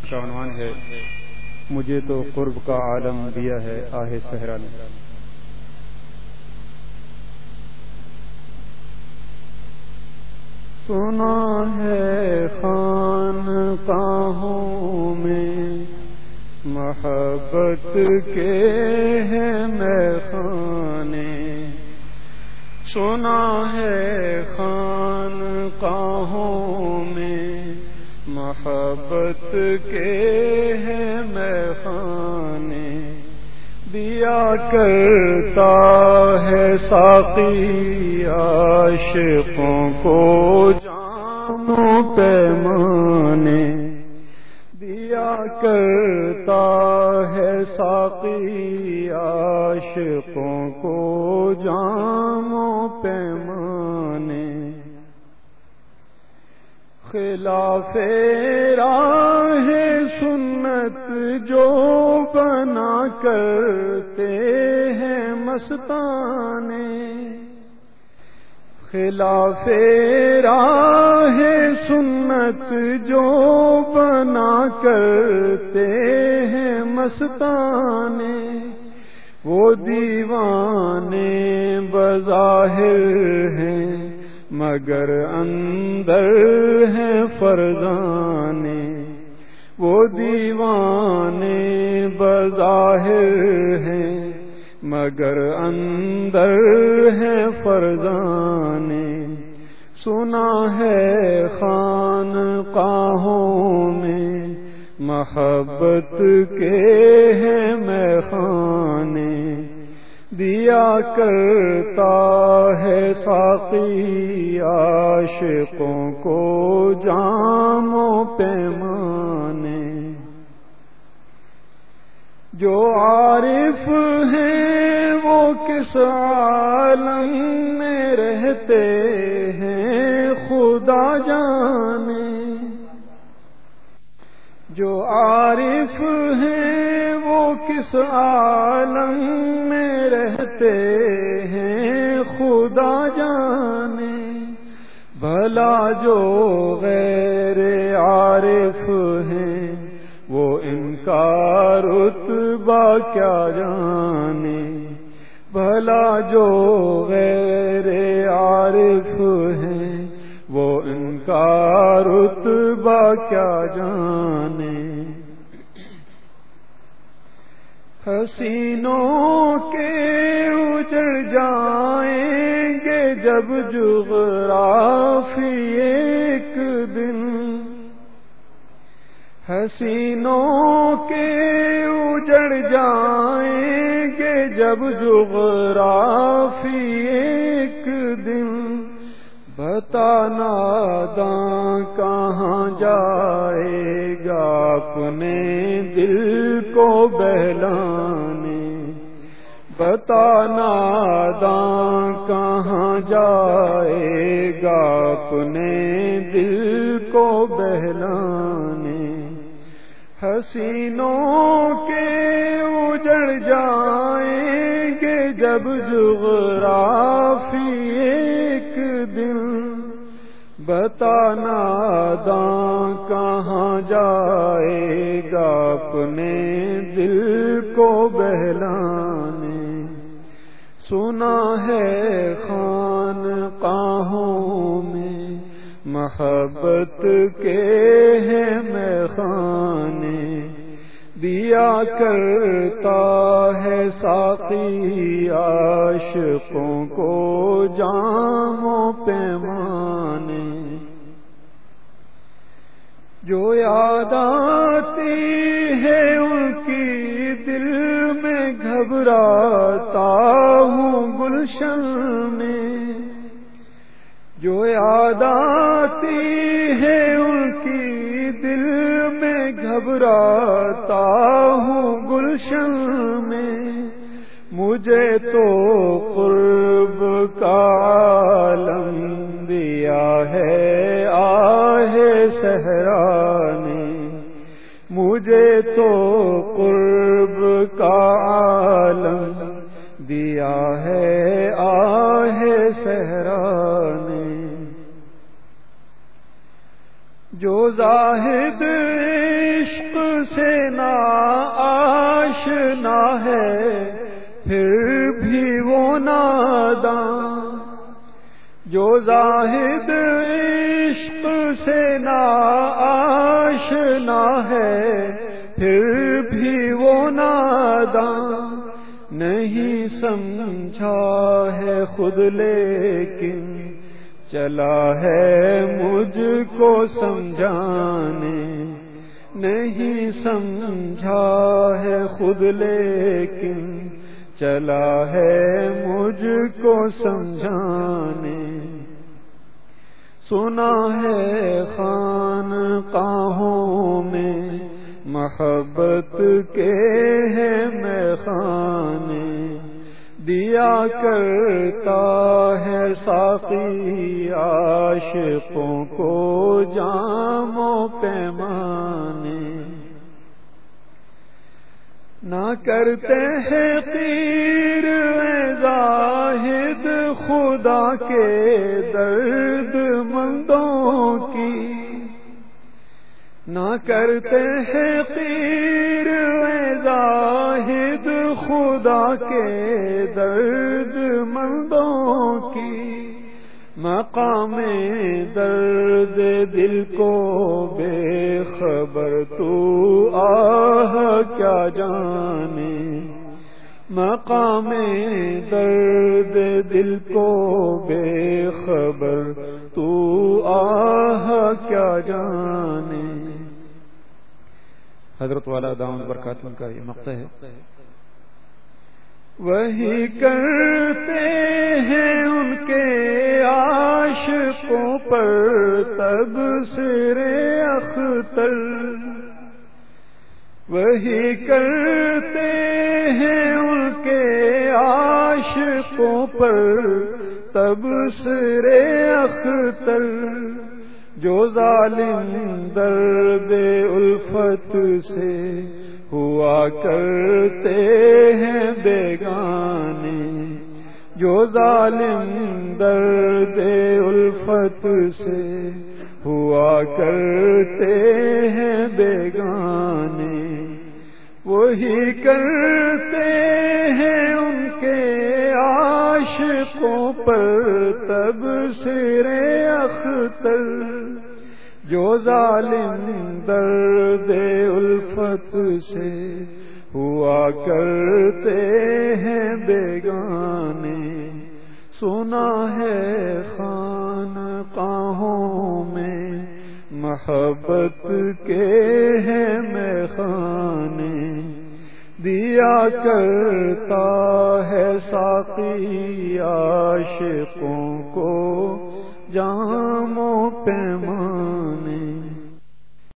نعت کا عنوان ہے مجھے تو قرب کا عالم دیا ہے آہ صحرا نے۔ سنا ہے خانقاہوں میں محبت کے ہیں میخانے، سنا ہے خانقاہوں میں محبت کے ہیں میخانے، دیا کرتا ہے ساقی عاشقوں کو جام و پیمانے، دیا کرتا ہے ساقی عاشقوں کو جام و پیمانے، خلاف راہ سنت جو بنا کرتے ہیں مستانے، خلاف راہ سنت جو بنا کرتے ہیں مستانے، وہ دیوانے بظاہر ہیں مگر اندر ہیں فرزانے، وہ دیوانے بظاہر ہیں مگر اندر ہیں فرزانے، سنا ہے خانقاہوں میں محبت کے ہیں میخانے، دیا کرتا ہے ساقی عاشقوں کو جام و پیمانے، جو عارف ہیں وہ کس عالم میں رہتے ہیں خدا جانے، جو عارف ہیں وہ کس عالم میں رہتے ہیں خدا جانے، بھلا جو غیر عارف ہیں وہ ان کا رتبہ کیا جانے، بھلا جو غیر عارف ہیں وہ ان کا رتبہ کیا جانے، حسینوں کے اجڑ جائیں گے جب جغرافی ایک دن، حسینوں کے اجڑ جائیں گے جب جغرافی ایک دن، بتا ناداں کہاں جائے گا اپنے دل کو بہلانے، بتا ناداں کہاں جائے گا اپنے دل کو بہلانے، حسینوں کے اجڑ جائیں گے جب جغرافی ایک دن، بتا ناداں کہاں جائے گا اپنے دل کو بہلانے، سنا ہے خانقاہوں میں محبت کے ہیں میخانے، دیا کرتا ہے ساقی عاشقوں کو جام و پیمانے، جو یاد آتی ہے ان کی دل میں گھبراتا ہوں گلشن میں، جو یاد آتی ہے ان کی دل میں گھبراتا ہوں گلشن میں، مجھے تو قرب کا عالم دیا ہے آہ صحرا نے، مجھے تو قرب کا عالم دیا ہے آہ صحرا نے، جو زاہد عشق سے نا آشنا ہے پھر بھی وہ ناداں، جو زاہد عشق سے نا آشنا ہے پھر بھی وہ ناداں، نہیں سمجھا ہے خود لیکن چلا ہے مجھ کو سمجھانے، نہیں سمجھا ہے خود لیکن چلا ہے مجھ کو سمجھانے، سنا ہے خانقاہوں میں محبت کے ہیں میخانے، دیا کرتا ہے ساقی عاشقوں کو جام و پیمانے، نہ کرتے ہیں قیر زاہد خدا کے درد مندوں کی، نہ کرتے ہیں قیر زاہد خدا کے درد مندوں کی، مقام درد دل کو بے خبر تو آہ کیا جانے، مقام درد دل کو بے خبر تو آہ کیا جانے۔ حضرت والا دامت برکاتہ کا یہ مقطع ہے۔ وہی کرتے ہیں ان کے عاشقوں پر تبصرے اختر، وہی کرتے ہیں ان کے عاشقوں پر تبصرے اختر، جو ظالم درد الفت سے ہوا کرتے ہیں بیگانے، جو ظالم درد الفت سے ہوا کرتے ہیں بیگانے، وہی کرتے ہیں ان کے عاشقوں پر تبصرے اختر، جو ظالم درد الفت سے ہوا کرتے ہیں بیگانے، سنا ہے خانقاہوں میں محبت کے ہیں میخانے، دیا کرتا ہے ساقی عاشقوں کو جام و پیمانے۔